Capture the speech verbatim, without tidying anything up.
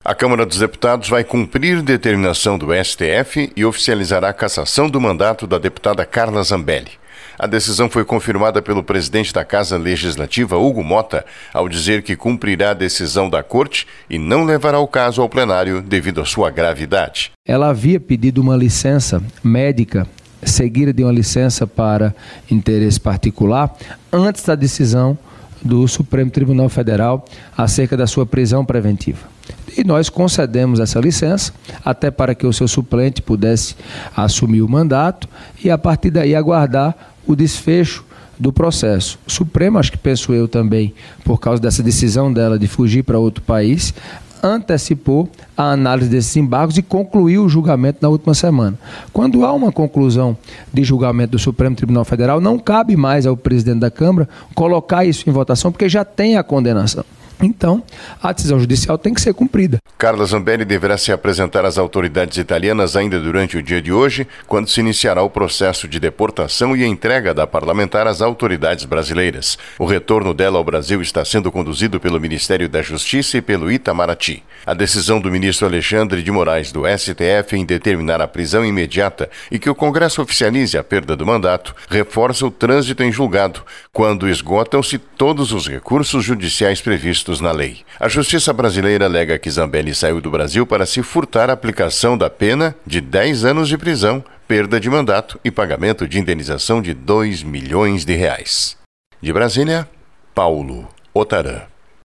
A Câmara dos Deputados vai cumprir determinação do S T F e oficializará a cassação do mandato da deputada Carla Zambelli. A decisão foi confirmada pelo presidente da Casa Legislativa, Hugo Motta, ao dizer que cumprirá a decisão da Corte e não levará o caso ao plenário devido à sua gravidade. Ela havia pedido uma licença médica, seguida de uma licença para interesse particular, antes da decisão do Supremo Tribunal Federal acerca da sua prisão preventiva. E nós concedemos essa licença, até para que o seu suplente pudesse assumir o mandato e, a partir daí, aguardar o desfecho do processo. O Supremo, acho que penso eu também, por causa dessa decisão dela de fugir para outro país, antecipou a análise desses embargos e concluiu o julgamento na última semana. Quando há uma conclusão de julgamento do Supremo Tribunal Federal, não cabe mais ao presidente da Câmara colocar isso em votação, porque já tem a condenação. Então, a decisão judicial tem que ser cumprida. Carla Zambelli deverá se apresentar às autoridades italianas ainda durante o dia de hoje, quando se iniciará o processo de deportação e entrega da parlamentar às autoridades brasileiras. O retorno dela ao Brasil está sendo conduzido pelo Ministério da Justiça e pelo Itamaraty. A decisão do ministro Alexandre de Moraes do S T F em determinar a prisão imediata e que o Congresso oficialize a perda do mandato reforça o trânsito em julgado, quando esgotam-se todos os recursos judiciais previstos na lei. A Justiça brasileira alega que Zambelli saiu do Brasil para se furtar a aplicação da pena de dez anos de prisão, perda de mandato e pagamento de indenização de dois milhões de reais. De Brasília, Paulo Otarã.